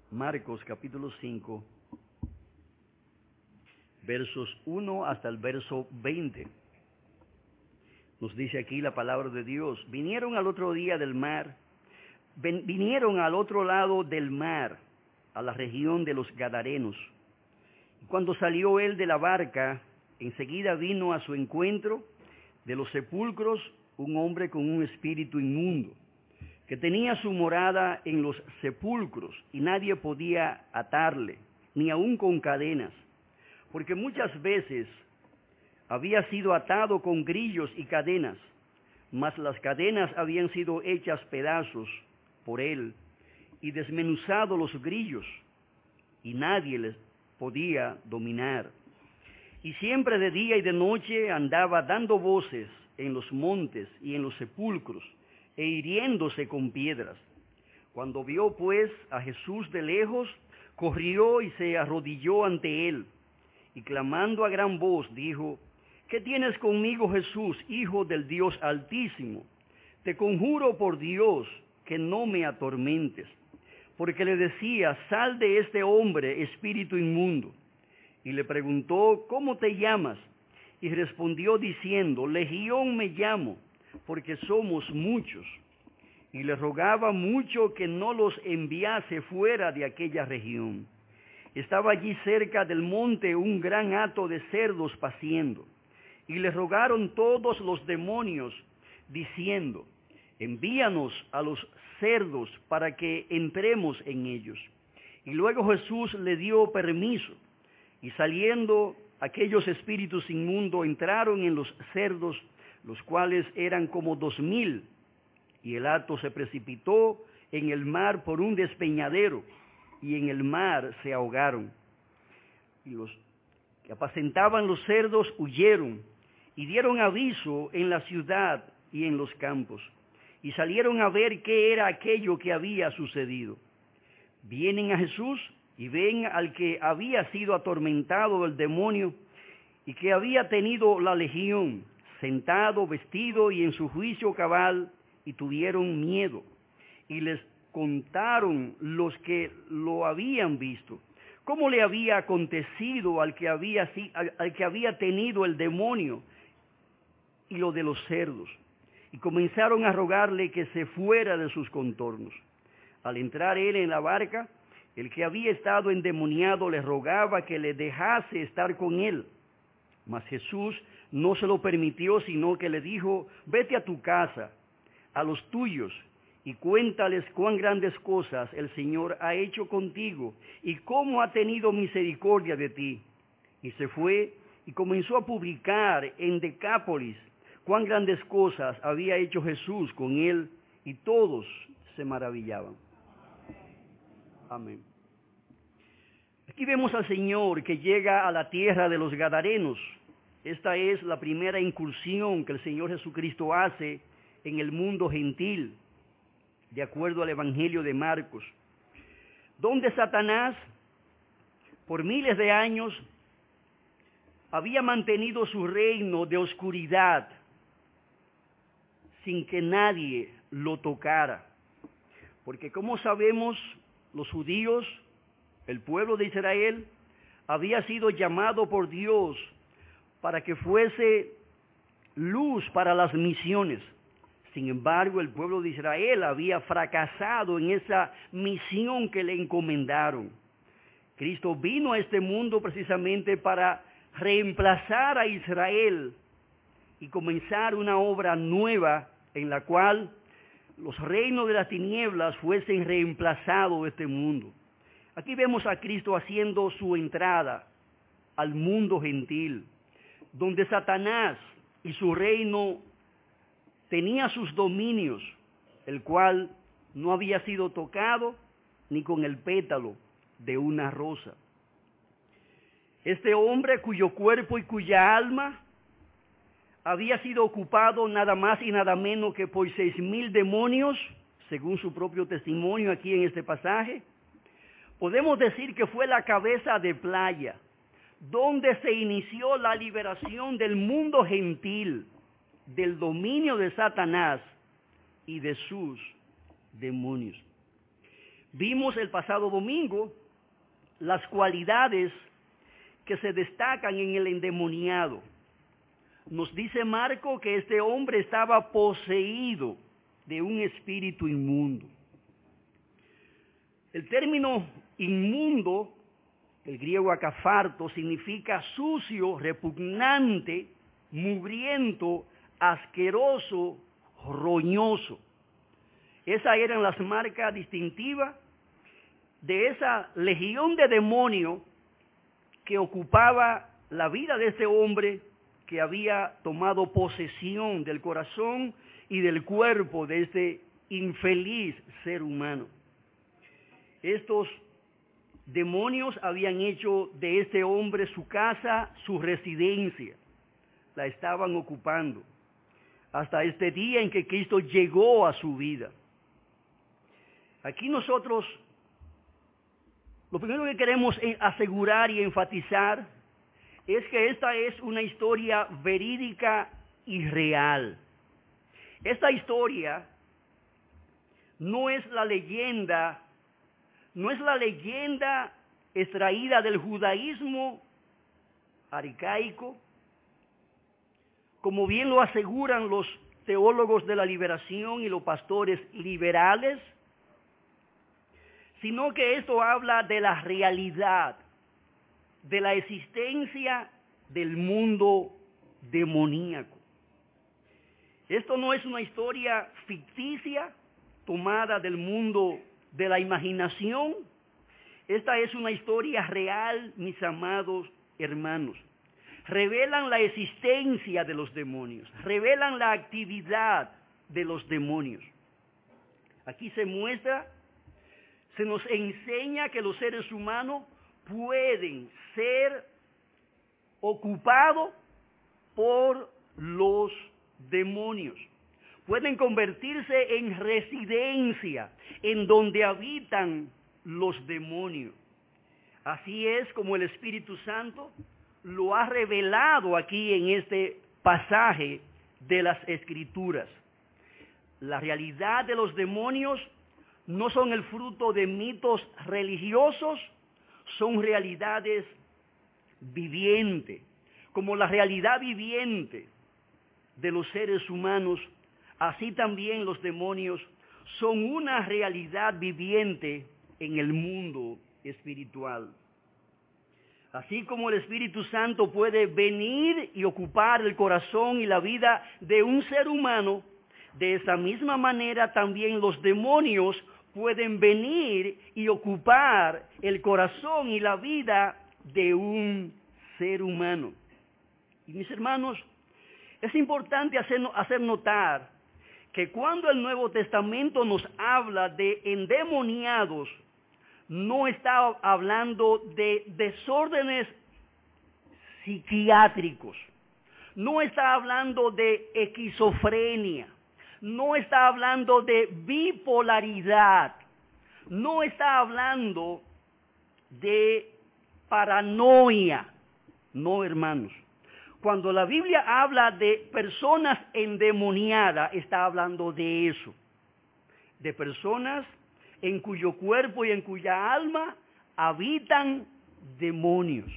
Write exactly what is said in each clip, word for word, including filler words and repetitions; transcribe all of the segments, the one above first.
Marcos capítulo cinco, versos uno hasta el verso veinte. Nos dice aquí la palabra de Dios: vinieron al otro día del mar, ven, vinieron al otro lado del mar, a la región de los Gadarenos. Y cuando salió él de la barca, enseguida vino a su encuentro de los sepulcros un hombre con un espíritu inmundo, que tenía su morada en los sepulcros, y nadie podía atarle, ni aun con cadenas, porque muchas veces había sido atado con grillos y cadenas, mas las cadenas habían sido hechas pedazos por él, y desmenuzado los grillos, y nadie les podía dominar. Y siempre de día y de noche andaba dando voces en los montes y en los sepulcros, e hiriéndose con piedras. Cuando vio pues a Jesús de lejos, corrió y se arrodilló ante él, y clamando a gran voz dijo: ¿qué tienes conmigo, Jesús, Hijo del Dios Altísimo? Te conjuro por Dios que no me atormentes. Porque le decía: sal de este hombre, espíritu inmundo. Y le preguntó: ¿cómo te llamas? Y respondió diciendo: Legión me llamo, porque somos muchos. Y le rogaba mucho que no los enviase fuera de aquella región. Estaba allí cerca del monte un gran hato de cerdos paciendo. Y le rogaron todos los demonios, diciendo: envíanos a los cerdos para que entremos en ellos. Y luego Jesús le dio permiso, y saliendo aquellos espíritus inmundos entraron en los cerdos, los cuales eran como dos mil, y el hato se precipitó en el mar por un despeñadero, y en el mar se ahogaron. Y los que apacentaban los cerdos huyeron, y dieron aviso en la ciudad y en los campos, y salieron a ver qué era aquello que había sucedido. Vienen a Jesús y ven al que había sido atormentado del demonio y que había tenido la legión, sentado, vestido y en su juicio cabal, y tuvieron miedo. Y les contaron los que lo habían visto cómo le había acontecido al que había, al que había tenido el demonio y lo de los cerdos. Y comenzaron a rogarle que se fuera de sus contornos. Al entrar él en la barca, el que había estado endemoniado le rogaba que le dejase estar con él. Mas Jesús no se lo permitió, sino que le dijo: vete a tu casa, a los tuyos, y cuéntales cuán grandes cosas el Señor ha hecho contigo, y cómo ha tenido misericordia de ti. Y se fue y comenzó a publicar en Decápolis cuán grandes cosas había hecho Jesús con él, y todos se maravillaban. Amén. Aquí vemos al Señor que llega a la tierra de los Gadarenos. Esta es la primera incursión que el Señor Jesucristo hace en el mundo gentil, de acuerdo al Evangelio de Marcos, donde Satanás, por miles de años, había mantenido su reino de oscuridad sin que nadie lo tocara. Porque como sabemos, los judíos, el pueblo de Israel, había sido llamado por Dios para que fuese luz para las misiones. Sin embargo, el pueblo de Israel había fracasado en esa misión que le encomendaron. Cristo vino a este mundo precisamente para reemplazar a Israel y comenzar una obra nueva en la cual los reinos de las tinieblas fuesen reemplazados de este mundo. Aquí vemos a Cristo haciendo su entrada al mundo gentil, donde Satanás y su reino tenía sus dominios, el cual no había sido tocado ni con el pétalo de una rosa. Este hombre cuyo cuerpo y cuya alma había sido ocupado nada más y nada menos que por seis mil demonios, según su propio testimonio aquí en este pasaje, podemos decir que fue la cabeza de playa, donde se inició la liberación del mundo gentil, del dominio de Satanás y de sus demonios. Vimos el pasado domingo las cualidades que se destacan en el endemoniado. Nos dice Marco que este hombre estaba poseído de un espíritu inmundo. El término inmundo, el griego akafarto, significa sucio, repugnante, mugriento, asqueroso, roñoso. Esas eran las marcas distintivas de esa legión de demonios que ocupaba la vida de ese hombre que había tomado posesión del corazón y del cuerpo de este infeliz ser humano. Estos demonios habían hecho de este hombre su casa, su residencia. La estaban ocupando hasta este día en que Cristo llegó a su vida. Aquí nosotros, lo primero que queremos asegurar y enfatizar es que esta es una historia verídica y real. Esta historia no es la leyenda, no es la leyenda extraída del judaísmo arcaico, como bien lo aseguran los teólogos de la liberación y los pastores liberales, sino que esto habla de la realidad, de la existencia del mundo demoníaco. Esto no es una historia ficticia tomada del mundo de la imaginación. Esta es una historia real, mis amados hermanos. Revelan la existencia de los demonios, revelan la actividad de los demonios. Aquí se muestra, se nos enseña que los seres humanos pueden ser ocupados por los demonios. Pueden convertirse en residencia en donde habitan los demonios. Así es como el Espíritu Santo lo ha revelado aquí en este pasaje de las Escrituras. La realidad de los demonios no son el fruto de mitos religiosos, son realidades vivientes, como la realidad viviente de los seres humanos, así también los demonios son una realidad viviente en el mundo espiritual. Así como el Espíritu Santo puede venir y ocupar el corazón y la vida de un ser humano, de esa misma manera también los demonios pueden venir y ocupar el corazón y la vida de un ser humano. Y mis hermanos, es importante hacer, hacer notar que cuando el Nuevo Testamento nos habla de endemoniados, no está hablando de desórdenes psiquiátricos, no está hablando de esquizofrenia, no está hablando de bipolaridad, no está hablando de paranoia, no, hermanos. Cuando la Biblia habla de personas endemoniadas, está hablando de eso, de personas en cuyo cuerpo y en cuya alma habitan demonios.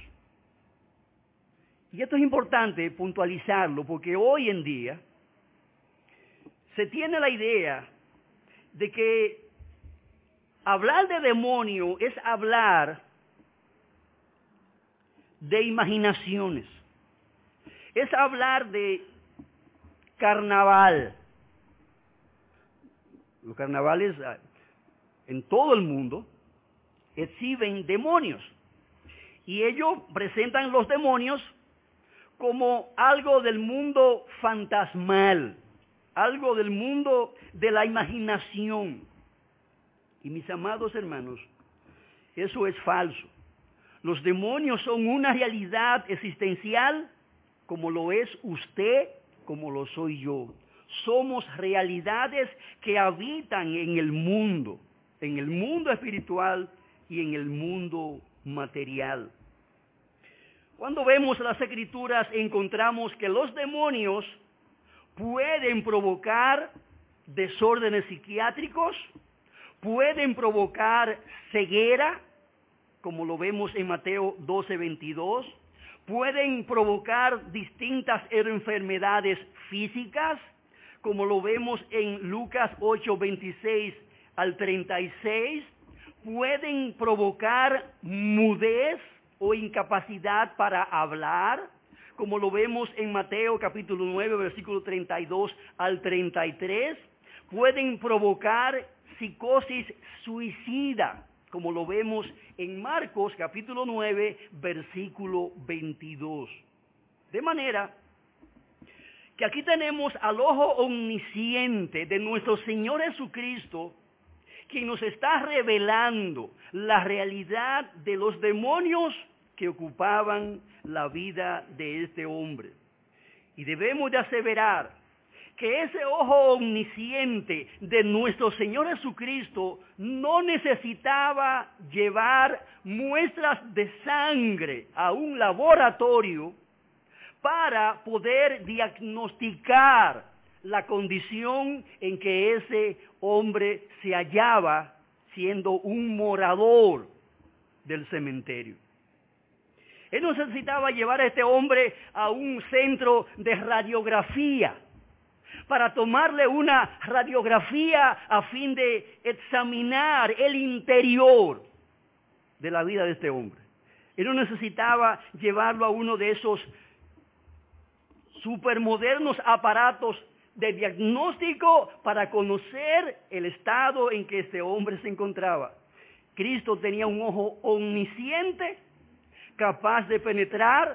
Y esto es importante puntualizarlo, porque hoy en día se tiene la idea de que hablar de demonio es hablar de imaginaciones, es hablar de carnaval. Los carnavales en todo el mundo exhiben demonios y ellos presentan los demonios como algo del mundo fantasmal, algo del mundo de la imaginación. Y mis amados hermanos, eso es falso. Los demonios son una realidad existencial como lo es usted, como lo soy yo. Somos realidades que habitan en el mundo, en el mundo espiritual y en el mundo material. Cuando vemos las Escrituras encontramos que los demonios pueden provocar desórdenes psiquiátricos, pueden provocar ceguera, como lo vemos en Mateo doce veintidós, pueden provocar distintas enfermedades físicas, como lo vemos en Lucas ocho veintiséis al treinta y seis, pueden provocar mudez o incapacidad para hablar, como lo vemos en Mateo capítulo nueve, versículo treinta y dos al treinta y tres, pueden provocar psicosis suicida, como lo vemos en Marcos capítulo nueve, versículo veintidós. De manera que aquí tenemos al ojo omnisciente de nuestro Señor Jesucristo, quien nos está revelando la realidad de los demonios que ocupaban la vida de este hombre. Y debemos de aseverar que ese ojo omnisciente de nuestro Señor Jesucristo no necesitaba llevar muestras de sangre a un laboratorio para poder diagnosticar la condición en que ese hombre se hallaba siendo un morador del cementerio. Él no necesitaba llevar a este hombre a un centro de radiografía para tomarle una radiografía a fin de examinar el interior de la vida de este hombre. Él no necesitaba llevarlo a uno de esos supermodernos aparatos de diagnóstico para conocer el estado en que este hombre se encontraba. Cristo tenía un ojo omnisciente, capaz de penetrar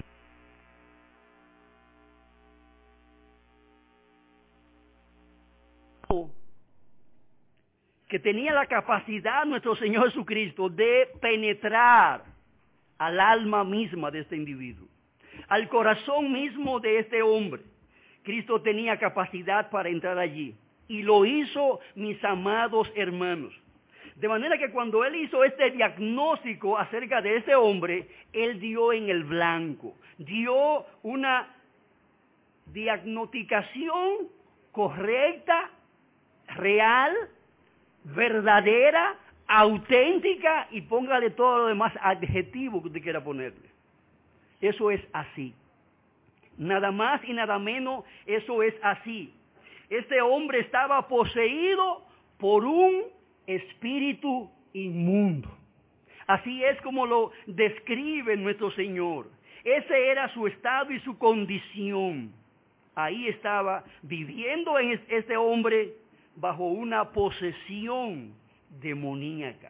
que tenía la capacidad nuestro Señor Jesucristo de penetrar al alma misma de este individuo, al corazón mismo de este hombre. Cristo tenía capacidad para entrar allí y lo hizo, mis amados hermanos. De manera que cuando él hizo este diagnóstico acerca de este hombre, él dio en el blanco, dio una diagnosticación correcta, real, verdadera, auténtica, y póngale todo lo demás adjetivo que usted quiera ponerle. Eso es así. Nada más y nada menos, eso es así. Este hombre estaba poseído por un espíritu inmundo. Así es como lo describe nuestro Señor. Ese era su estado y su condición. Ahí estaba viviendo en este hombre bajo una posesión demoníaca.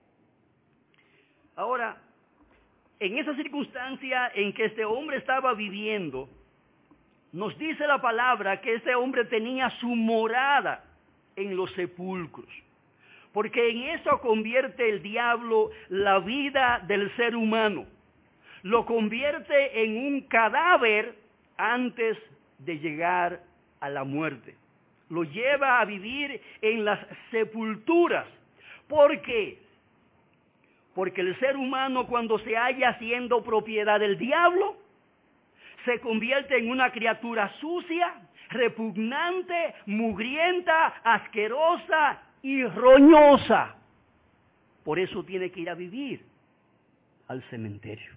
Ahora, en esa circunstancia en que este hombre estaba viviendo, nos dice la palabra que este hombre tenía su morada en los sepulcros, porque en eso convierte el diablo la vida del ser humano, lo convierte en un cadáver antes de llegar a la muerte, lo lleva a vivir en las sepulturas. ¿Por qué? Porque el ser humano, cuando se halla siendo propiedad del diablo, se convierte en una criatura sucia, repugnante, mugrienta, asquerosa y roñosa. Por eso tiene que ir a vivir al cementerio.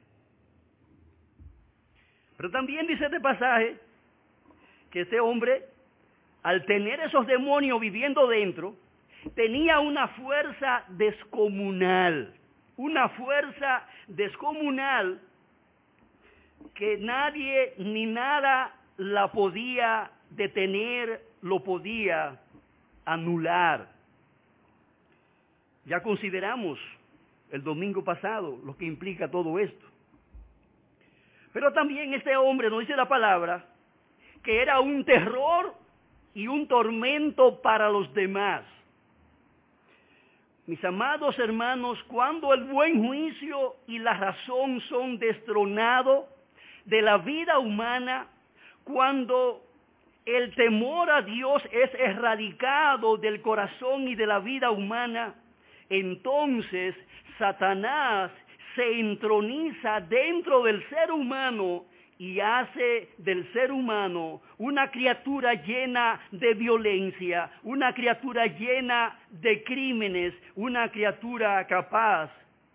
Pero también dice este pasaje que este hombre, al tener esos demonios viviendo dentro, tenía una fuerza descomunal. Una fuerza descomunal que nadie ni nada la podía detener, lo podía anular. Ya consideramos el domingo pasado lo que implica todo esto. Pero también este hombre, nos dice la palabra, que era un terror y un tormento para los demás. Mis amados hermanos, cuando el buen juicio y la razón son destronados de la vida humana, cuando el temor a Dios es erradicado del corazón y de la vida humana, entonces Satanás se entroniza dentro del ser humano y hace del ser humano una criatura llena de violencia, una criatura llena de crímenes, una criatura capaz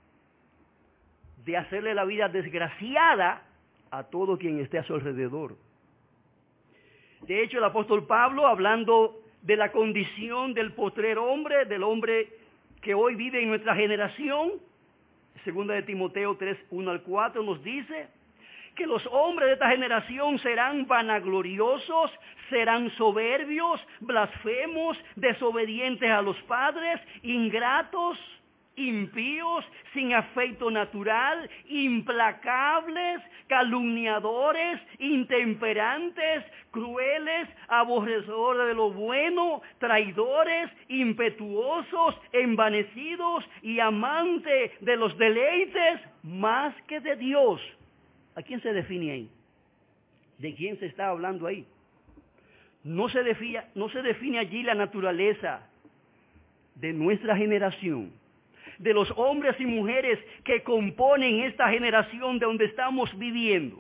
de hacerle la vida desgraciada a todo quien esté a su alrededor. De hecho, el apóstol Pablo, hablando de la condición del postrer hombre, del hombre que hoy vive en nuestra generación, segunda de Timoteo tres, uno al cuatro, nos dice que los hombres de esta generación serán vanagloriosos, serán soberbios, blasfemos, desobedientes a los padres, ingratos, impíos, sin afecto natural, implacables, calumniadores, intemperantes, crueles, aborrecedores de lo bueno, traidores, impetuosos, envanecidos y amantes de los deleites más que de Dios. ¿A quién se define ahí? ¿De quién se está hablando ahí? No se define, no se define allí la naturaleza de nuestra generación, de los hombres y mujeres que componen esta generación de donde estamos viviendo.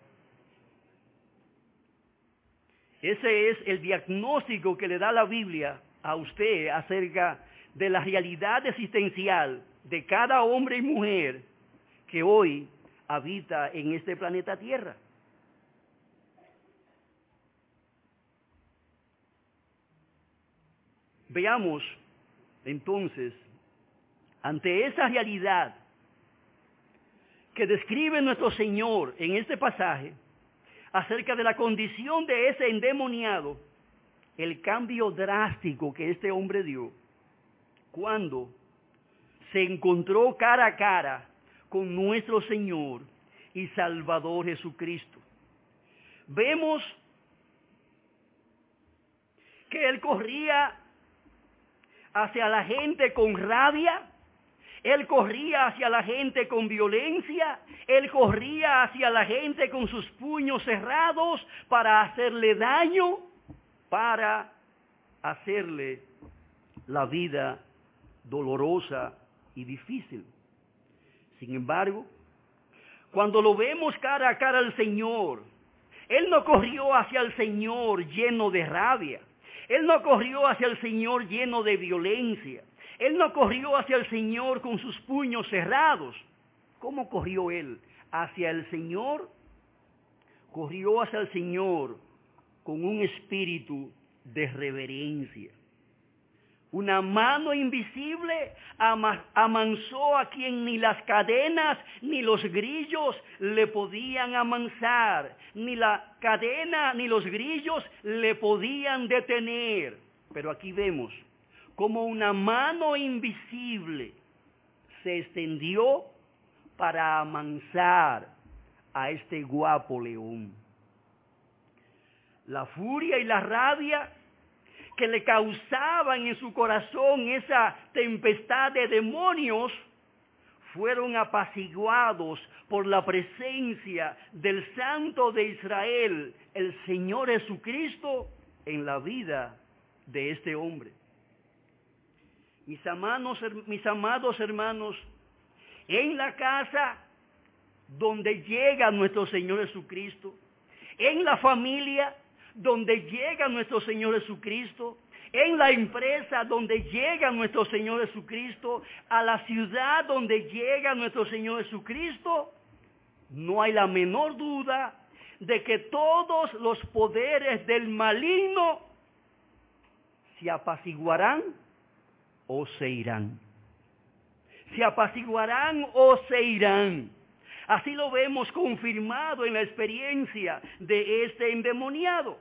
Ese es el diagnóstico que le da la Biblia a usted acerca de la realidad existencial de cada hombre y mujer que hoy habita en este planeta Tierra. Veamos entonces, ante esa realidad que describe nuestro Señor en este pasaje, acerca de la condición de ese endemoniado, el cambio drástico que este hombre dio cuando se encontró cara a cara con nuestro Señor y Salvador Jesucristo. Vemos que él corría hacia la gente con rabia, él corría hacia la gente con violencia, él corría hacia la gente con sus puños cerrados para hacerle daño, para hacerle la vida dolorosa y difícil. Sin embargo, cuando lo vemos cara a cara al Señor, él no corrió hacia el Señor lleno de rabia. Él no corrió hacia el Señor lleno de violencia. Él no corrió hacia el Señor con sus puños cerrados. ¿Cómo corrió él hacia el Señor? Corrió hacia el Señor con un espíritu de reverencia. Una mano invisible amansó a quien ni las cadenas ni los grillos le podían amansar. Ni la cadena ni los grillos le podían detener. Pero aquí vemos cómo una mano invisible se extendió para amansar a este guapo león. La furia y la rabia que le causaban en su corazón esa tempestad de demonios, fueron apaciguados por la presencia del Santo de Israel, el Señor Jesucristo, en la vida de este hombre. Mis amados, mis amados hermanos, en la casa donde llega nuestro Señor Jesucristo, en la familia donde llega nuestro Señor Jesucristo, en la empresa donde llega nuestro Señor Jesucristo, a la ciudad donde llega nuestro Señor Jesucristo, no hay la menor duda de que todos los poderes del maligno se apaciguarán o se irán. Se apaciguarán o se irán. Así lo vemos confirmado en la experiencia de este endemoniado.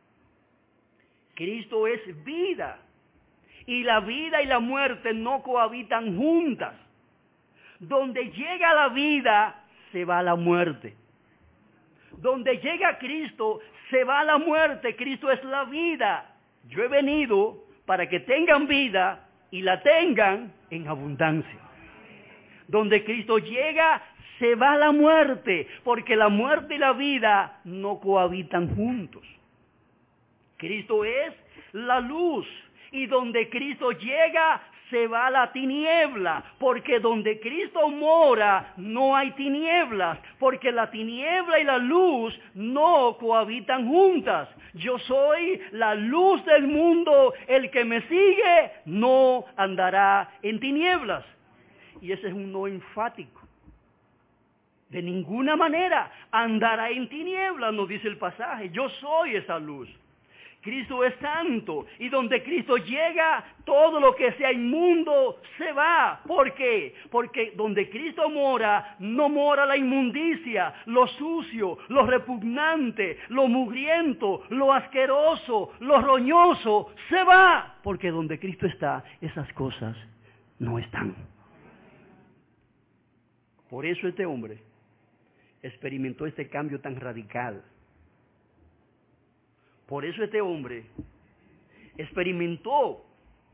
Cristo es vida, y la vida y la muerte no cohabitan juntas. Donde llega la vida, se va la muerte. Donde llega Cristo, se va la muerte. Cristo es la vida. Yo he venido para que tengan vida y la tengan en abundancia. Donde Cristo llega, se va la muerte, porque la muerte y la vida no cohabitan juntos. Cristo es la luz, y donde Cristo llega, se va la tiniebla, porque donde Cristo mora no hay tinieblas, porque la tiniebla y la luz no cohabitan juntas. Yo soy la luz del mundo, el que me sigue no andará en tinieblas. Y ese es un no enfático. De ninguna manera andará en tinieblas, nos dice el pasaje. Yo soy esa luz. Cristo es santo, y donde Cristo llega, todo lo que sea inmundo se va. ¿Por qué? Porque donde Cristo mora, no mora la inmundicia, lo sucio, lo repugnante, lo mugriento, lo asqueroso, lo roñoso, se va. Porque donde Cristo está, esas cosas no están. Por eso este hombre experimentó este cambio tan radical. Por eso este hombre experimentó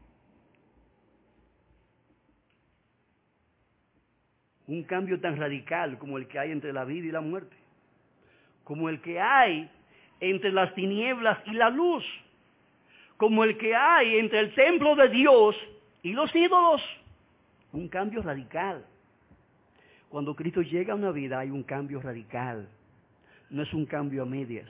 un cambio tan radical como el que hay entre la vida y la muerte, como el que hay entre las tinieblas y la luz, como el que hay entre el templo de Dios y los ídolos. Un cambio radical. Cuando Cristo llega a una vida hay un cambio radical, no es un cambio a medias.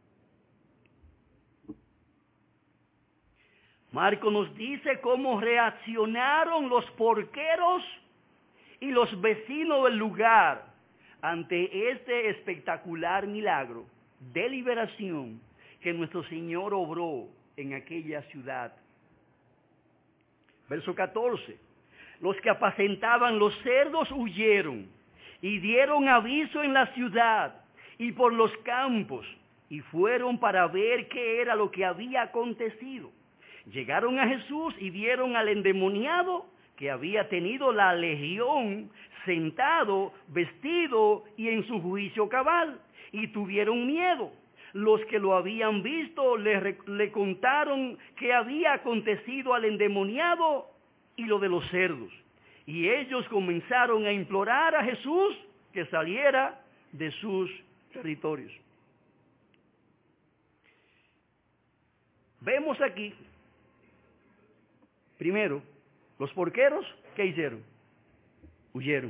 Marco nos dice cómo reaccionaron los porqueros y los vecinos del lugar ante este espectacular milagro de liberación que nuestro Señor obró en aquella ciudad. Verso catorce. Los que apacentaban los cerdos huyeron y dieron aviso en la ciudad y por los campos y fueron para ver qué era lo que había acontecido. Llegaron a Jesús y vieron al endemoniado que había tenido la legión sentado, vestido y en su juicio cabal, y tuvieron miedo. Los que lo habían visto le, le contaron qué había acontecido al endemoniado y lo de los cerdos. Y ellos comenzaron a implorar a Jesús que saliera de sus territorios. Vemos aquí, primero, los porqueros, ¿qué hicieron? Huyeron.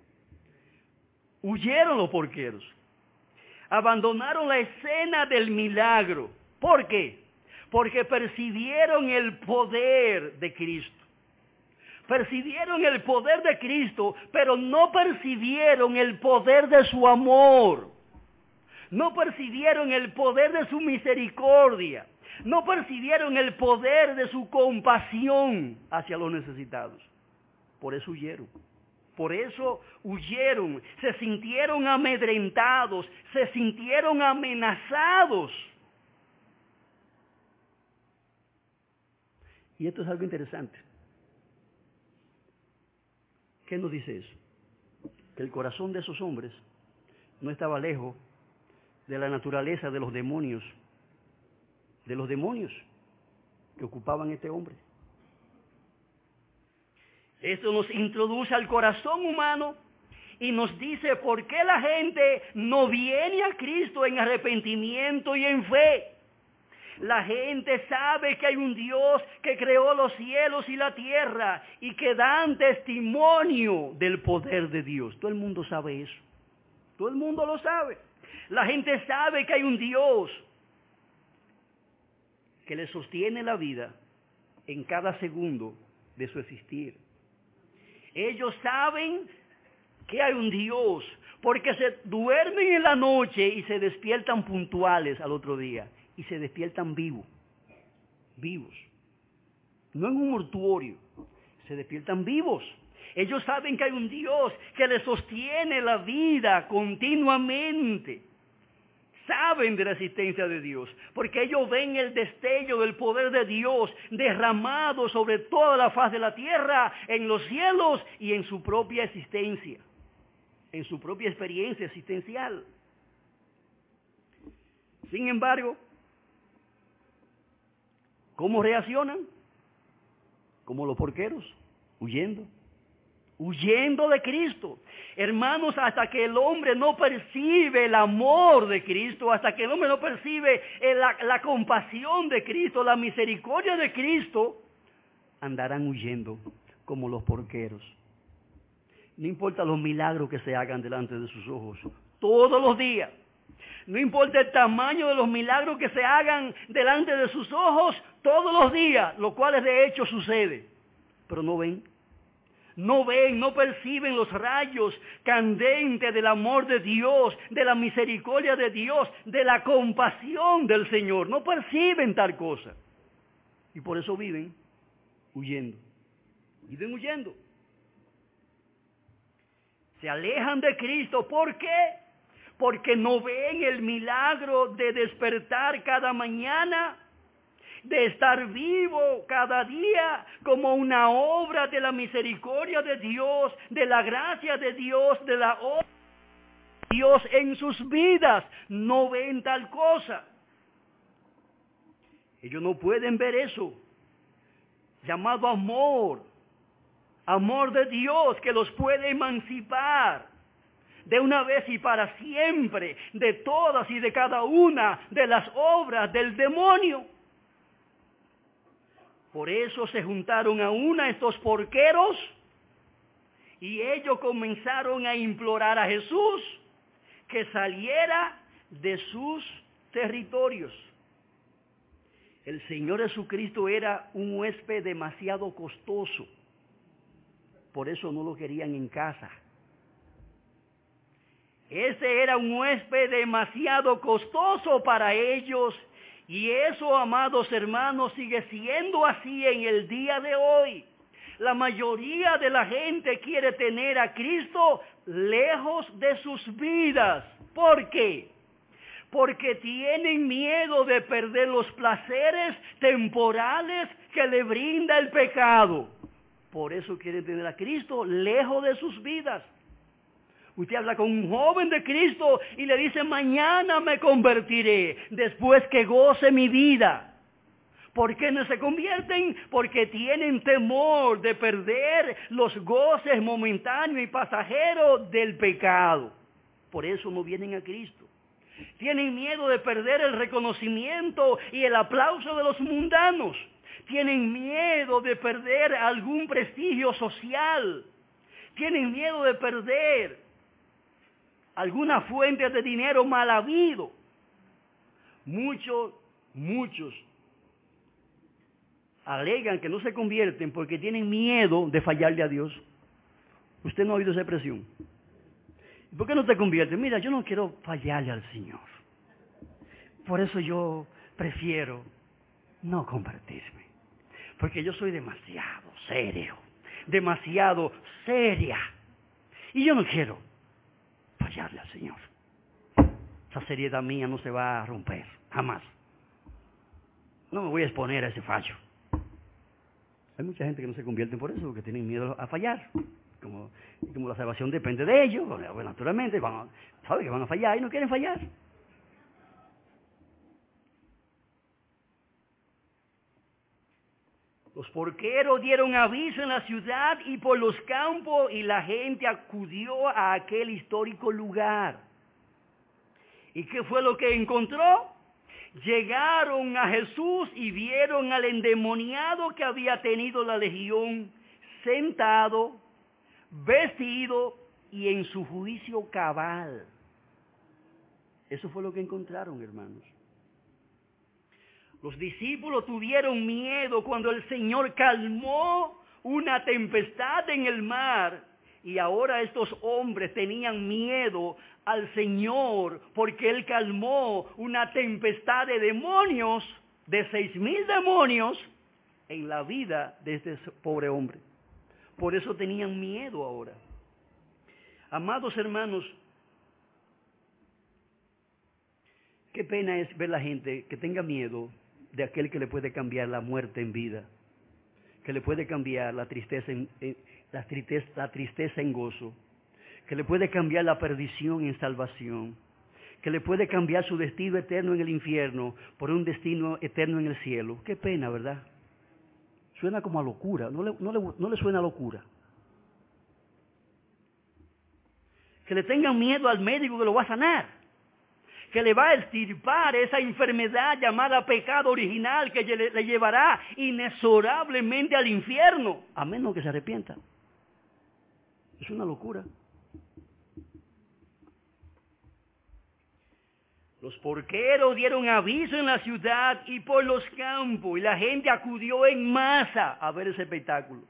Huyeron los porqueros. Abandonaron la escena del milagro. ¿Por qué? Porque percibieron el poder de Cristo. Percibieron el poder de Cristo, pero no percibieron el poder de su amor. No percibieron el poder de su misericordia. No percibieron el poder de su compasión hacia los necesitados. Por eso huyeron. Por eso huyeron. Se sintieron amedrentados. Se sintieron amenazados. Y esto es algo interesante. ¿Qué nos dice eso? Que el corazón de esos hombres no estaba lejos de la naturaleza de los demonios, de los demonios que ocupaban este hombre. Esto nos introduce al corazón humano y nos dice por qué la gente no viene a Cristo en arrepentimiento y en fe. La gente sabe que hay un Dios que creó los cielos y la tierra y que dan testimonio del poder de Dios. Todo el mundo sabe eso. Todo el mundo lo sabe. La gente sabe que hay un Dios que le sostiene la vida en cada segundo de su existir. Ellos saben que hay un Dios porque se duermen en la noche y se despiertan puntuales al otro día. Y se despiertan vivos, vivos, no en un mortuorio, se despiertan vivos. Ellos saben que hay un Dios que les sostiene la vida continuamente. Saben de la existencia de Dios, porque ellos ven el destello del poder de Dios derramado sobre toda la faz de la tierra, en los cielos y en su propia existencia, en su propia experiencia existencial. Sin embargo, ¿cómo reaccionan? Como los porqueros, huyendo, huyendo de Cristo. Hermanos, hasta que el hombre no percibe el amor de Cristo, hasta que el hombre no percibe la, la compasión de Cristo, la misericordia de Cristo, andarán huyendo como los porqueros. No importa los milagros que se hagan delante de sus ojos, todos los días. No importa el tamaño de los milagros que se hagan delante de sus ojos, todos los días, lo cual de hecho sucede. Pero no ven, no ven, no perciben los rayos candentes del amor de Dios, de la misericordia de Dios, de la compasión del Señor. No perciben tal cosa. Y por eso viven huyendo. Viven huyendo. Se alejan de Cristo. ¿Por qué? Porque no ven el milagro de despertar cada mañana, de estar vivo cada día como una obra de la misericordia de Dios, de la gracia de Dios, de la obra de Dios en sus vidas. No ven tal cosa. Ellos no pueden ver eso. Llamado amor. Amor de Dios que los puede emancipar de una vez y para siempre de todas y de cada una de las obras del demonio. Por eso se juntaron aún a estos porqueros y ellos comenzaron a implorar a Jesús que saliera de sus territorios. El Señor Jesucristo era un huésped demasiado costoso. Por eso no lo querían en casa. Ese era un huésped demasiado costoso para ellos. Y eso, amados hermanos, sigue siendo así en el día de hoy. La mayoría de la gente quiere tener a Cristo lejos de sus vidas. ¿Por qué? Porque tienen miedo de perder los placeres temporales que le brinda el pecado. Por eso quieren tener a Cristo lejos de sus vidas. Usted habla con un joven de Cristo y le dice, mañana me convertiré, después que goce mi vida. ¿Por qué no se convierten? Porque tienen temor de perder los goces momentáneos y pasajeros del pecado. Por eso no vienen a Cristo. Tienen miedo de perder el reconocimiento y el aplauso de los mundanos. Tienen miedo de perder algún prestigio social. Tienen miedo de perder alguna fuente de dinero mal habido. Muchos, muchos alegan que no se convierten porque tienen miedo de fallarle a Dios. Usted no ha oído esa expresión. ¿Por qué no te conviertes? Mira, yo no quiero fallarle al Señor. Por eso yo prefiero no convertirme. Porque yo soy demasiado serio, demasiado seria. Y yo no quiero fallarle al Señor. Esa seriedad mía no se va a romper, jamás. No me voy a exponer a ese fallo. Hay mucha gente que no se convierte por eso, porque tienen miedo a fallar. Como, como la salvación depende de ellos, bueno, naturalmente, van a, saben que van a fallar y no quieren fallar. Los porqueros dieron aviso en la ciudad y por los campos y la gente acudió a aquel histórico lugar. ¿Y qué fue lo que encontró? Llegaron a Jesús y vieron al endemoniado que había tenido la legión sentado, vestido y en su juicio cabal. Eso fue lo que encontraron, hermanos. Los discípulos tuvieron miedo cuando el Señor calmó una tempestad en el mar. Y ahora estos hombres tenían miedo al Señor porque Él calmó una tempestad de demonios, de seis mil demonios, en la vida de este pobre hombre. Por eso tenían miedo ahora. Amados hermanos, qué pena es ver la gente que tenga miedo de aquel que le puede cambiar la muerte en vida, que le puede cambiar la tristeza en, en, la, tristeza, la tristeza en gozo, que le puede cambiar la perdición en salvación, que le puede cambiar su destino eterno en el infierno por un destino eterno en el cielo. Qué pena, ¿verdad? Suena como a locura, ¿no le, no le, no le suena a locura? Que le tengan miedo al médico que lo va a sanar, que le va a extirpar esa enfermedad llamada pecado original que le, le llevará inexorablemente al infierno, a menos que se arrepienta. Es una locura. Los porqueros dieron aviso en la ciudad y por los campos, y la gente acudió en masa a ver ese espectáculo.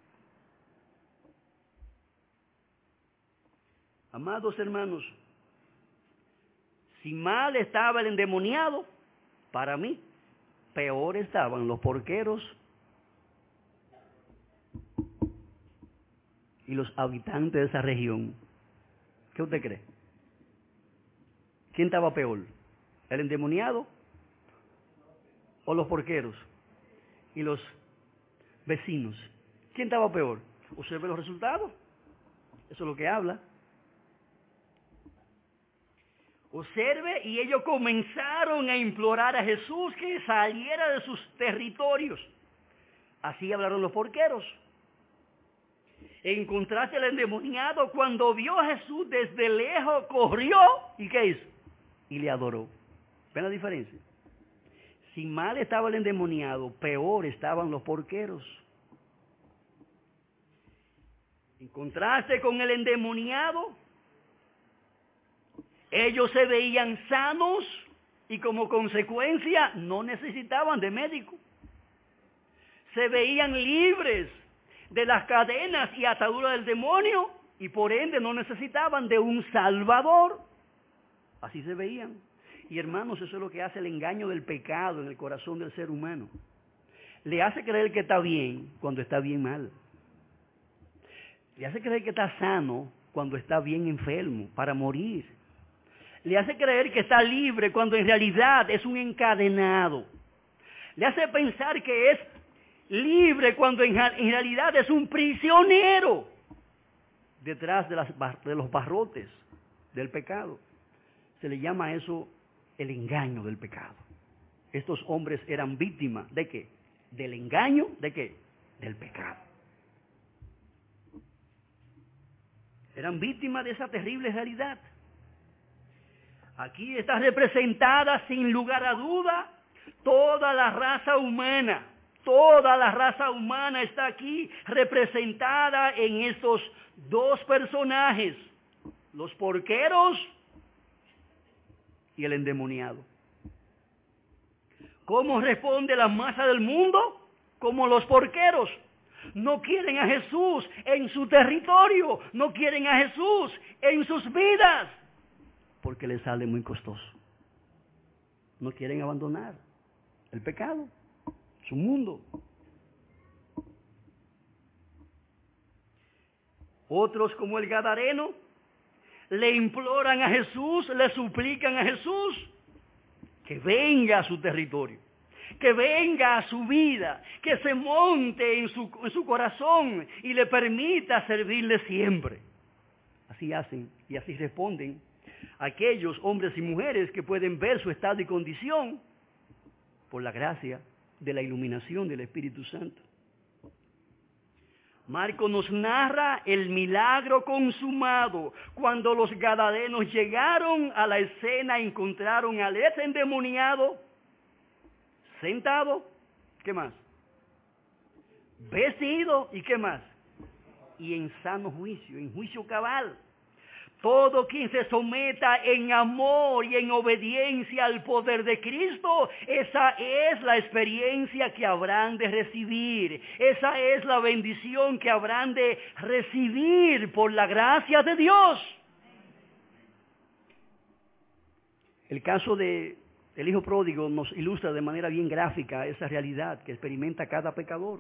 Amados hermanos, si mal estaba el endemoniado, para mí, peor estaban los porqueros y los habitantes de esa región. ¿Qué usted cree? ¿Quién estaba peor? ¿El endemoniado o los porqueros y los vecinos? ¿Quién estaba peor? Observe los resultados. Eso es lo que habla. Observe, y ellos comenzaron a implorar a Jesús que saliera de sus territorios. Así hablaron los porqueros. En contraste, el endemoniado, cuando vio a Jesús desde lejos, corrió, ¿y qué hizo? Y le adoró. ¿Ven la diferencia? Si mal estaba el endemoniado, peor estaban los porqueros. En contraste con el endemoniado, ellos se veían sanos y como consecuencia no necesitaban de médico. Se veían libres de las cadenas y ataduras del demonio y por ende no necesitaban de un salvador. Así se veían. Y hermanos, eso es lo que hace el engaño del pecado en el corazón del ser humano. Le hace creer que está bien cuando está bien mal. Le hace creer que está sano cuando está bien enfermo, para morir. Le hace creer que está libre cuando en realidad es un encadenado. Le hace pensar que es libre cuando en, en realidad es un prisionero detrás de, las, de los barrotes del pecado. Se le llama a eso el engaño del pecado. Estos hombres eran víctimas ¿de qué? Del engaño, ¿de qué? Del pecado. Eran víctimas de esa terrible realidad. Aquí está representada sin lugar a duda toda la raza humana. Toda la raza humana está aquí representada en estos dos personajes, los porqueros y el endemoniado. ¿Cómo responde la masa del mundo? Como los porqueros. No quieren a Jesús en su territorio, no quieren a Jesús en sus vidas, porque les sale muy costoso. No quieren abandonar el pecado, su mundo. Otros, como el gadareno, le imploran a Jesús, le suplican a Jesús que venga a su territorio, que venga a su vida, que se monte en su, en su corazón y le permita servirle siempre. Así hacen y así responden aquellos hombres y mujeres que pueden ver su estado y condición por la gracia de la iluminación del Espíritu Santo. Marcos nos narra el milagro consumado. Cuando los gadarenos llegaron a la escena, encontraron al ese endemoniado sentado, ¿qué más? Vestido, ¿y qué más? Y en sano juicio, en juicio cabal. Todo quien se someta en amor y en obediencia al poder de Cristo, esa es la experiencia que habrán de recibir. Esa es la bendición que habrán de recibir por la gracia de Dios. El caso de el hijo pródigo nos ilustra de manera bien gráfica esa realidad que experimenta cada pecador.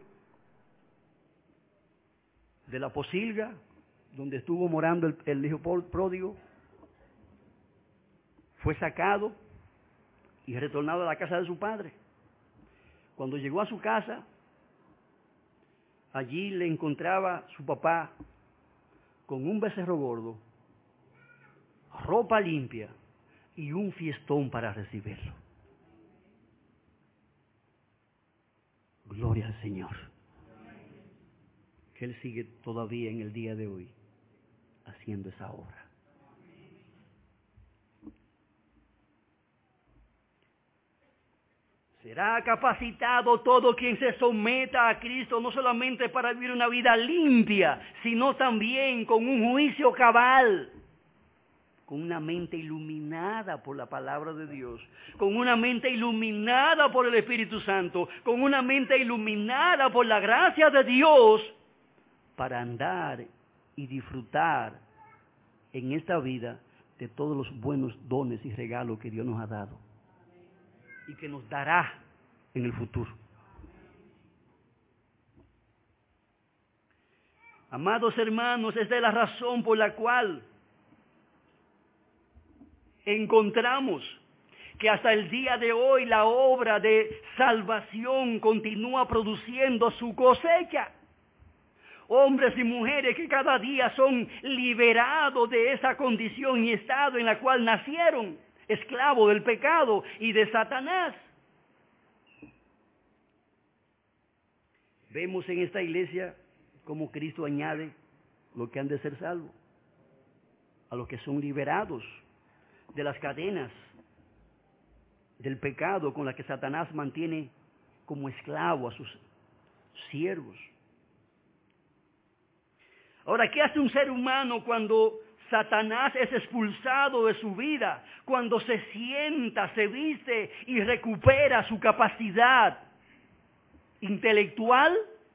De la posilga, donde estuvo morando el, el hijo pródigo, fue sacado y retornado a la casa de su padre. Cuando llegó a su casa, allí le encontraba su papá con un becerro gordo, ropa limpia y un fiestón para recibirlo. Gloria al Señor. Que Él sigue todavía en el día de hoy haciendo esa obra. Será capacitado todo quien se someta a Cristo, no solamente para vivir una vida limpia, sino también con un juicio cabal, con una mente iluminada por la palabra de Dios, con una mente iluminada por el Espíritu Santo, con una mente iluminada por la gracia de Dios, para andar y disfrutar en esta vida de todos los buenos dones y regalos que Dios nos ha dado y que nos dará en el futuro. Amados hermanos, esta es la razón por la cual encontramos que hasta el día de hoy la obra de salvación continúa produciendo su cosecha. Hombres y mujeres que cada día son liberados de esa condición y estado en la cual nacieron, esclavos del pecado y de Satanás. Vemos en esta iglesia cómo Cristo añade lo que han de ser salvos, a los que son liberados de las cadenas del pecado con las que Satanás mantiene como esclavo a sus siervos. Ahora, ¿qué hace un ser humano cuando Satanás es expulsado de su vida? Cuando se sienta, se viste y recupera su capacidad intelectual.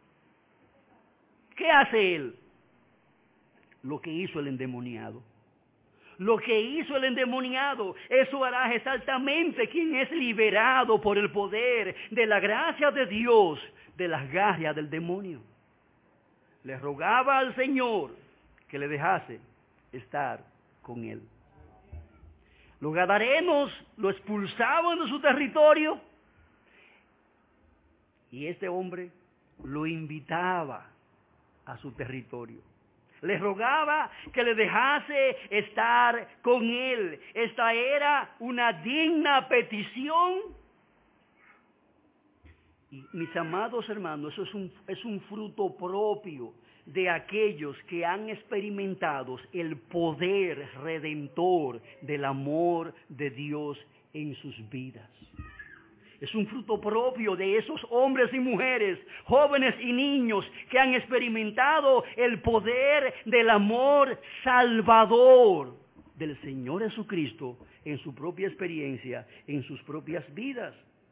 ¿Qué hace él? Lo que hizo el endemoniado. Lo que hizo el endemoniado, eso hará exactamente quien es liberado por el poder de la gracia de Dios de las garras del demonio. Le rogaba al Señor que le dejase estar con él. Los gadarenos lo expulsaban de su territorio y este hombre lo invitaba a su territorio. Le rogaba que le dejase estar con él. Esta era una digna petición. Y mis amados hermanos, eso es un, es un fruto propio de aquellos que han experimentado el poder redentor del amor de Dios en sus vidas. Es un fruto propio de esos hombres y mujeres, jóvenes y niños que han experimentado el poder del amor salvador del Señor Jesucristo en su propia experiencia, en sus propias vidas.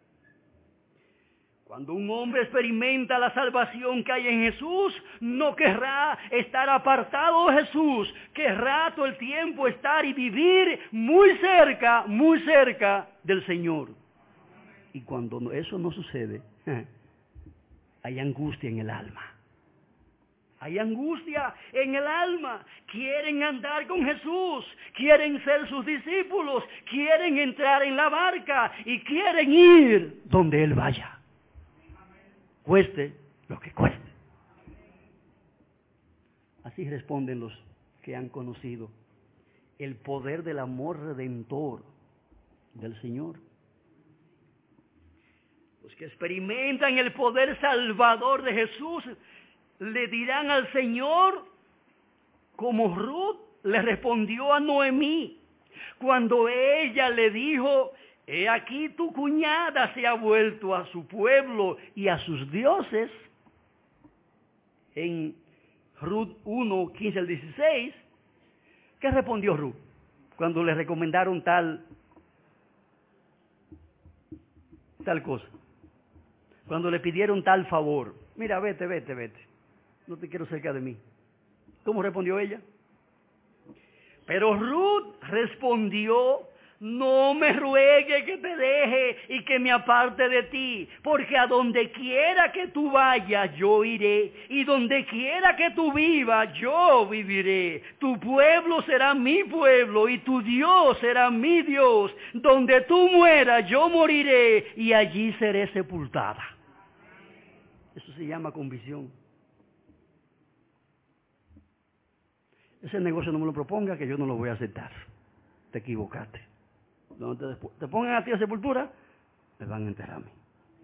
Cuando un hombre experimenta la salvación que hay en Jesús, no querrá estar apartado de Jesús, querrá todo el tiempo estar y vivir muy cerca, muy cerca del Señor. Y cuando eso no sucede, hay angustia en el alma. Hay angustia en el alma. Quieren andar con Jesús, quieren ser sus discípulos, quieren entrar en la barca y quieren ir donde Él vaya. Cueste lo que cueste. Así responden los que han conocido el poder del amor redentor del Señor. Los que experimentan el poder salvador de Jesús le dirán al Señor, como Ruth le respondió a Noemí, cuando ella le dijo, he aquí tu cuñada se ha vuelto a su pueblo y a sus dioses. En Ruth uno, quince al dieciséis, ¿qué respondió Ruth cuando le recomendaron tal, tal cosa? Cuando le pidieron tal favor, mira, vete, vete, vete, no te quiero cerca de mí. ¿Cómo respondió ella? Pero Ruth respondió, no me ruegue que te deje y que me aparte de ti, porque a donde quiera que tú vayas, yo iré, y donde quiera que tú vivas, yo viviré. Tu pueblo será mi pueblo, y tu Dios será mi Dios. Donde tú mueras, yo moriré, y allí seré sepultada. Eso se llama convicción. Ese negocio no me lo proponga, que yo no lo voy a aceptar. Te equivocaste. Donde te, te pongan a ti a sepultura, me van a enterrar a mí.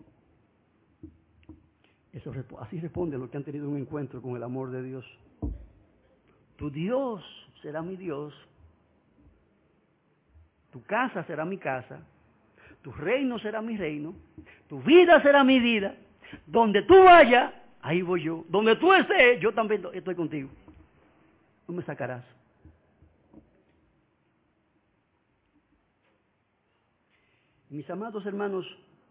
Eso, así responde los que han tenido un encuentro con el amor de Dios. Tu Dios será mi Dios. Tu casa será mi casa. Tu reino será mi reino, tu vida será mi vida. Donde tú vayas, ahí voy yo. Donde tú estés, yo también estoy contigo. No me sacarás. Mis amados hermanos,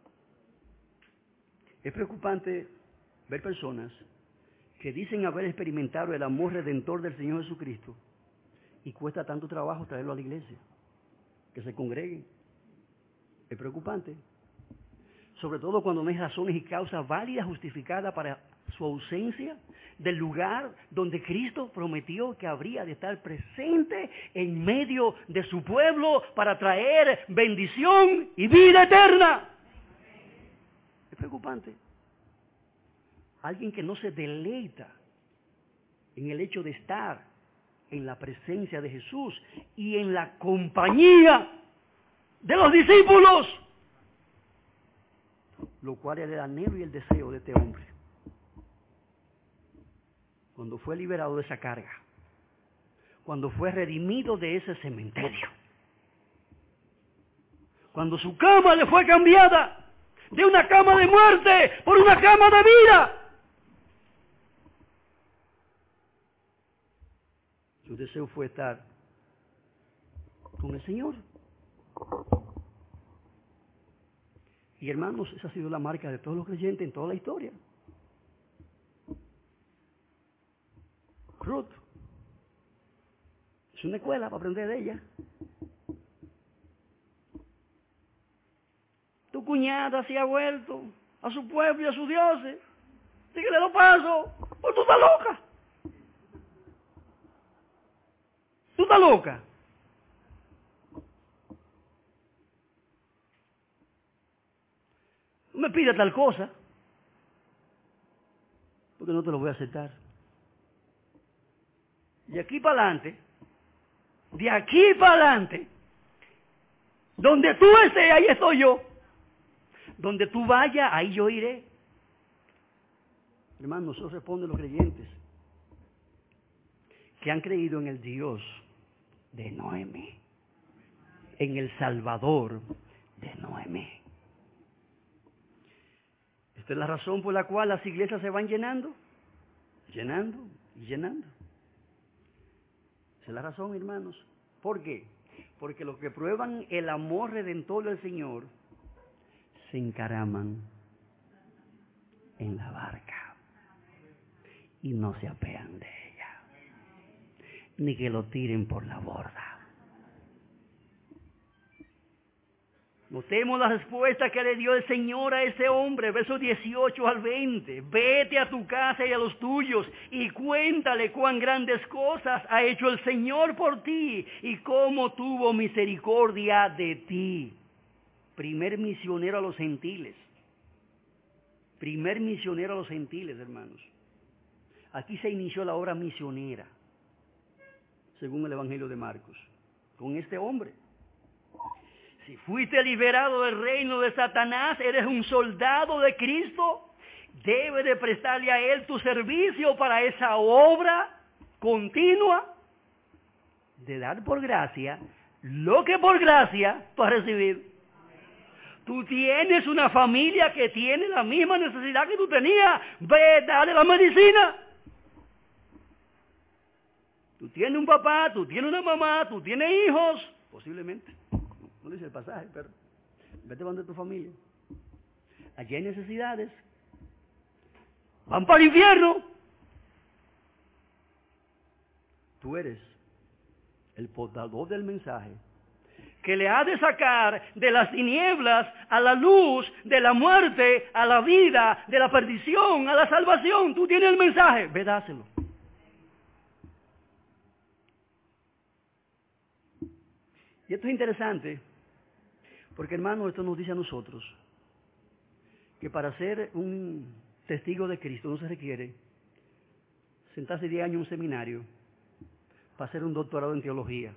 es preocupante ver personas que dicen haber experimentado el amor redentor del Señor Jesucristo y cuesta tanto trabajo traerlo a la iglesia, que se congreguen. Es preocupante, sobre todo cuando no hay razones y causas válidas justificadas para su ausencia del lugar donde Cristo prometió que habría de estar presente en medio de su pueblo para traer bendición y vida eterna. Es preocupante. Alguien que no se deleita en el hecho de estar en la presencia de Jesús y en la compañía de los discípulos, lo cual era el anhelo y el deseo de este hombre cuando fue liberado de esa carga, cuando fue redimido de ese cementerio, cuando su cama le fue cambiada de una cama de muerte por una cama de vida. Su deseo fue estar con el Señor. Y hermanos, esa ha sido la marca de todos los creyentes en toda la historia. Ruth es una escuela para aprender de ella. Tu cuñada se ha vuelto a su pueblo y a sus dioses. Dígale lo paso, pues tú estás loca. Tú estás loca. No me pidas tal cosa, porque no te lo voy a aceptar. De aquí para adelante, de aquí para adelante, donde tú estés, ahí estoy yo. Donde tú vayas, ahí yo iré. Hermanos, eso responden los creyentes que han creído en el Dios de Noemí, en el Salvador de Noemí. Esta es la razón por la cual las iglesias se van llenando, llenando y llenando. Esa es la razón, hermanos. ¿Por qué? Porque los que prueban el amor redentor del Señor se encaraman en la barca y no se apean de ella, ni que lo tiren por la borda. Notemos la respuesta que le dio el Señor a ese hombre, versos dieciocho al veinte. Vete a tu casa y a los tuyos y cuéntale cuán grandes cosas ha hecho el Señor por ti y cómo tuvo misericordia de ti. Primer misionero a los gentiles. Primer misionero a los gentiles, hermanos. Aquí se inició la obra misionera, según el Evangelio de Marcos, con este hombre. Si fuiste liberado del reino de Satanás, eres un soldado de Cristo, debes de prestarle a Él tu servicio para esa obra continua de dar por gracia lo que por gracia tú has recibido. Tú tienes una familia que tiene la misma necesidad que tú tenías. Ve, dale la medicina. Tú tienes un papá, tú tienes una mamá, tú tienes hijos, posiblemente. No dice el pasaje, pero vete donde tu familia. Allí hay necesidades. Van para el infierno. Tú eres el portador del mensaje que le ha de sacar de las tinieblas a la luz, de la muerte a la vida, de la perdición a la salvación. Tú tienes el mensaje, ve, dáselo. Y esto es interesante, porque hermano, esto nos dice a nosotros que para ser un testigo de Cristo no se requiere sentarse diez años en un seminario para hacer un doctorado en teología.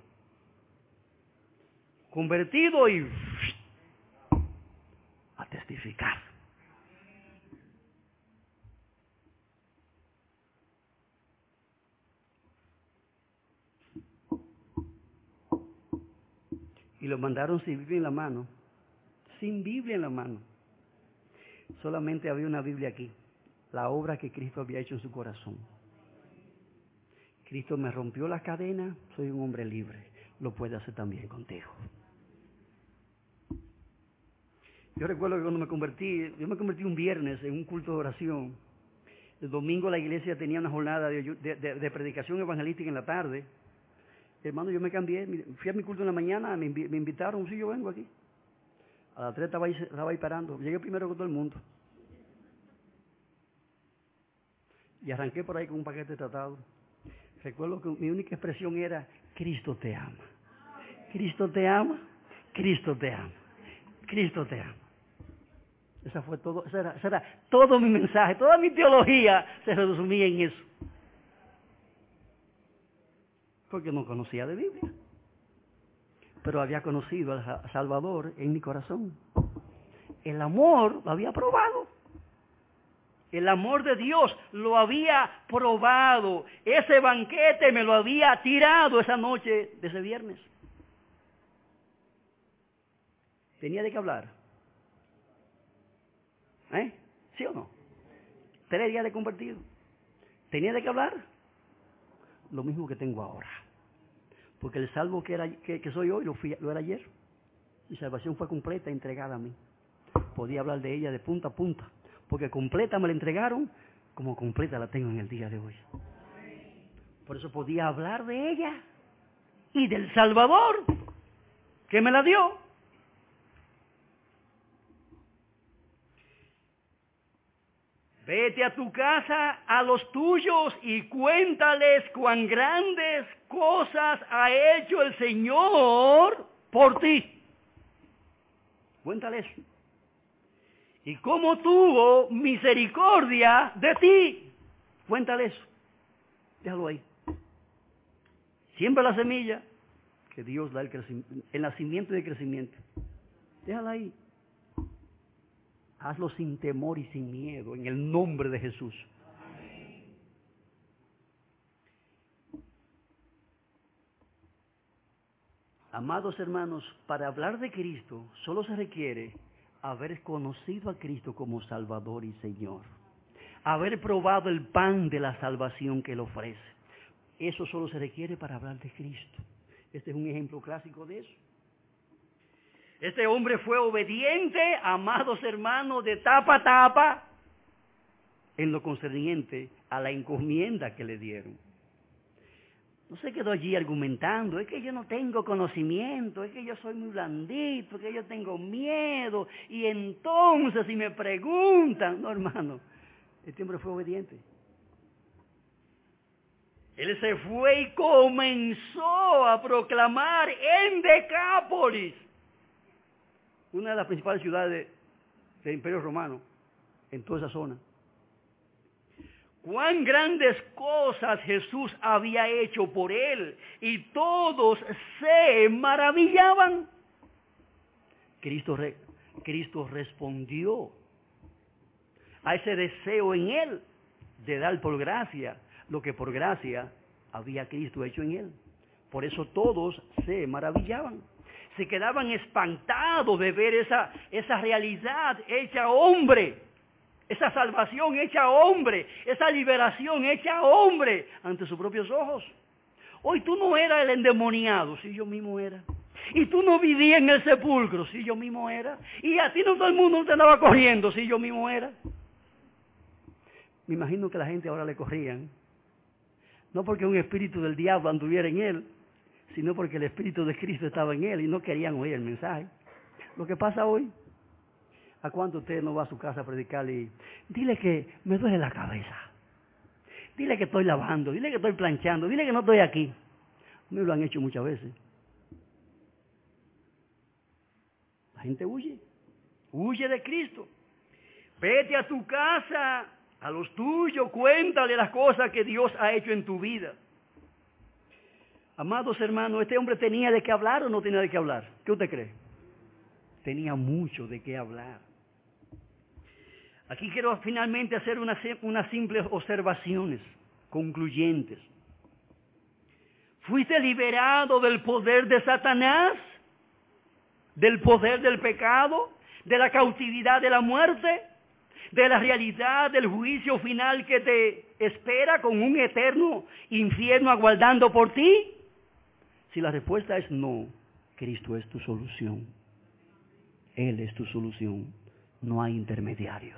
Convertido y a testificar. Y lo mandaron sin Biblia en la mano, sin Biblia en la mano. Solamente había una Biblia aquí, la obra que Cristo había hecho en su corazón. Cristo me rompió las cadenas, soy un hombre libre. Lo puede hacer también contigo. Yo recuerdo que cuando me convertí, yo me convertí un viernes en un culto de oración. El domingo la iglesia tenía una jornada de, de, de, de predicación evangelística en la tarde. Hermano, yo me cambié, fui a mi culto en la mañana, me, me invitaron, sí, yo vengo aquí. A las tres estaba ahí, estaba ahí parando, llegué primero con todo el mundo. Y arranqué por ahí con un paquete de tratado. Recuerdo que mi única expresión era, Cristo te ama. Cristo te ama, Cristo te ama, Cristo te ama. Esa fue todo, esa era, esa era todo mi mensaje, toda mi teología se resumía en eso. Porque no conocía de Biblia. Pero había conocido al Salvador en mi corazón. El amor lo había probado. El amor de Dios lo había probado. Ese banquete me lo había tirado esa noche de ese viernes. ¿Tenía de qué hablar? ¿Eh? ¿Sí o no? Tres días de convertido. ¿Tenía de qué hablar? Lo mismo que tengo ahora. Porque el salvo que, era, que, que soy hoy lo, fui, lo era ayer. Mi salvación fue completa, entregada a mí. Podía hablar de ella de punta a punta. Porque completa me la entregaron, como completa la tengo en el día de hoy. Por eso podía hablar de ella y del Salvador que me la dio. Vete a tu casa, a los tuyos, y cuéntales cuán grandes cosas ha hecho el Señor por ti. Cuéntales. Y cómo tuvo misericordia de ti. Cuéntales eso. Déjalo ahí. Siembra la semilla que Dios da el, el nacimiento y el crecimiento. Déjala ahí. Hazlo sin temor y sin miedo, en el nombre de Jesús. Amados hermanos, para hablar de Cristo solo se requiere haber conocido a Cristo como Salvador y Señor. Haber probado el pan de la salvación que Él ofrece. Eso solo se requiere para hablar de Cristo. Este es un ejemplo clásico de eso. Este hombre fue obediente, amados hermanos, de tapa a tapa, en lo concerniente a la encomienda que le dieron. No se quedó allí argumentando, es que yo no tengo conocimiento, es que yo soy muy blandito, es que yo tengo miedo, y entonces si me preguntan, no hermano, este hombre fue obediente. Él se fue y comenzó a proclamar en Decápolis, una de las principales ciudades del Imperio Romano, en toda esa zona. Cuán grandes cosas Jesús había hecho por él, y todos se maravillaban. Cristo, re, Cristo respondió a ese deseo en él de dar por gracia lo que por gracia había Cristo hecho en él. Por eso todos se maravillaban. Se quedaban espantados de ver esa, esa realidad hecha hombre, esa salvación hecha hombre, esa liberación hecha hombre ante sus propios ojos. Hoy tú no eras el endemoniado, si yo mismo era. Y tú no vivías en el sepulcro, si yo mismo era. Y a ti no todo el mundo te andaba corriendo, si yo mismo era. Me imagino que la gente ahora le corrían, no porque un espíritu del diablo anduviera en él, sino porque el Espíritu de Cristo estaba en él y no querían oír el mensaje. Lo que pasa hoy, ¿a cuánto usted no va a su casa a predicar y dile que me duele la cabeza? Dile que estoy lavando, dile que estoy planchando, dile que no estoy aquí. Me lo han hecho muchas veces. La gente huye, huye de Cristo. Vete a tu casa, a los tuyos, cuéntale las cosas que Dios ha hecho en tu vida. Amados hermanos, ¿este hombre tenía de qué hablar o no tenía de qué hablar? ¿Qué usted cree? Tenía mucho de qué hablar. Aquí quiero finalmente hacer unas, unas simples observaciones concluyentes. ¿Fuiste liberado del poder de Satanás? ¿Del poder del pecado? de la cautividad de la muerte, de la realidad del juicio final que te espera con un eterno infierno aguardando por ti? Si la respuesta es no, Cristo es tu solución. Él es tu solución. No hay intermediarios.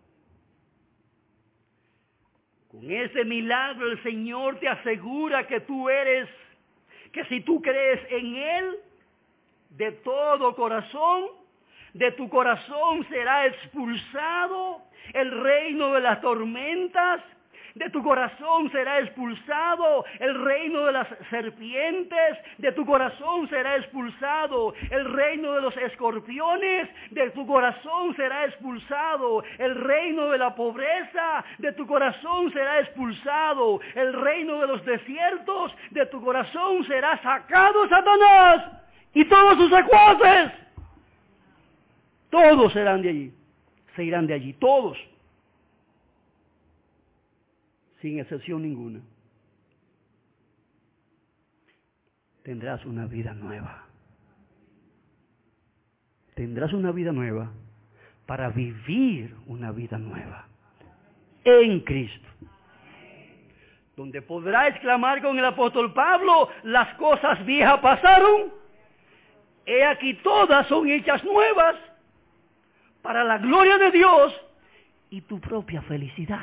Con ese milagro el Señor te asegura que tú eres, que si tú crees en Él de todo corazón, de tu corazón será expulsado el reino de las tormentas, de tu corazón será expulsado el reino de las serpientes, de tu corazón será expulsado el reino de los escorpiones, de tu corazón será expulsado el reino de la pobreza, de tu corazón será expulsado el reino de los desiertos, de tu corazón será sacado Satanás y todos sus secuaces. Todos serán de allí, se irán de allí, todos. Sin excepción ninguna. Tendrás una vida nueva. Tendrás una vida nueva para vivir una vida nueva en Cristo. Donde podrás exclamar con el apóstol Pablo, las cosas viejas pasaron, he aquí todas son hechas nuevas para la gloria de Dios y tu propia felicidad.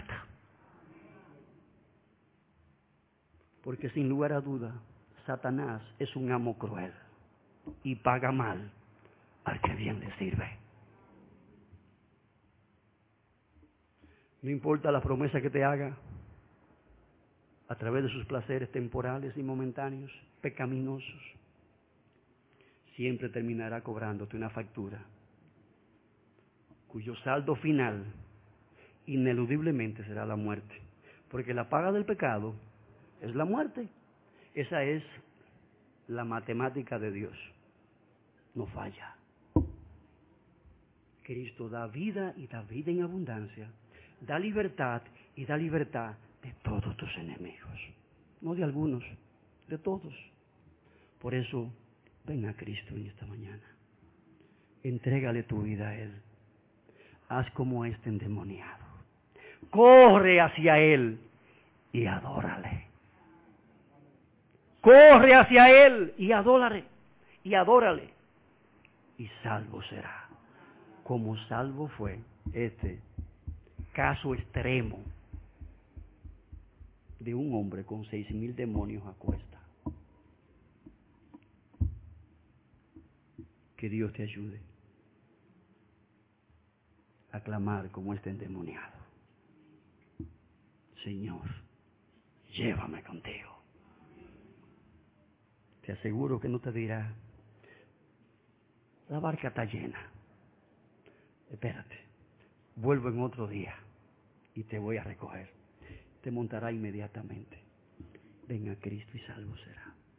Porque sin lugar a duda, Satanás es un amo cruel y paga mal al que bien le sirve. No importa la promesa que te haga, a través de sus placeres temporales y momentáneos, pecaminosos, siempre terminará cobrándote una factura, cuyo saldo final ineludiblemente será la muerte. Porque la paga del pecado es la muerte. Esa es la matemática de Dios. No falla. Cristo da vida y da vida en abundancia. Da libertad y da libertad de todos tus enemigos. No de algunos, de todos. Por eso, ven a Cristo en esta mañana. Entrégale tu vida a Él. Haz como este endemoniado. Corre hacia Él y adórale. Corre hacia Él y adórale, y adórale, y salvo será. Como salvo fue este caso extremo de un hombre con seis mil demonios a cuesta. Que Dios te ayude a clamar como este endemoniado. Señor, llévame contigo. Te aseguro que no te dirá, la barca está llena. Espérate, vuelvo en otro día y te voy a recoger. Te montará inmediatamente. Ven a Cristo y salvo será.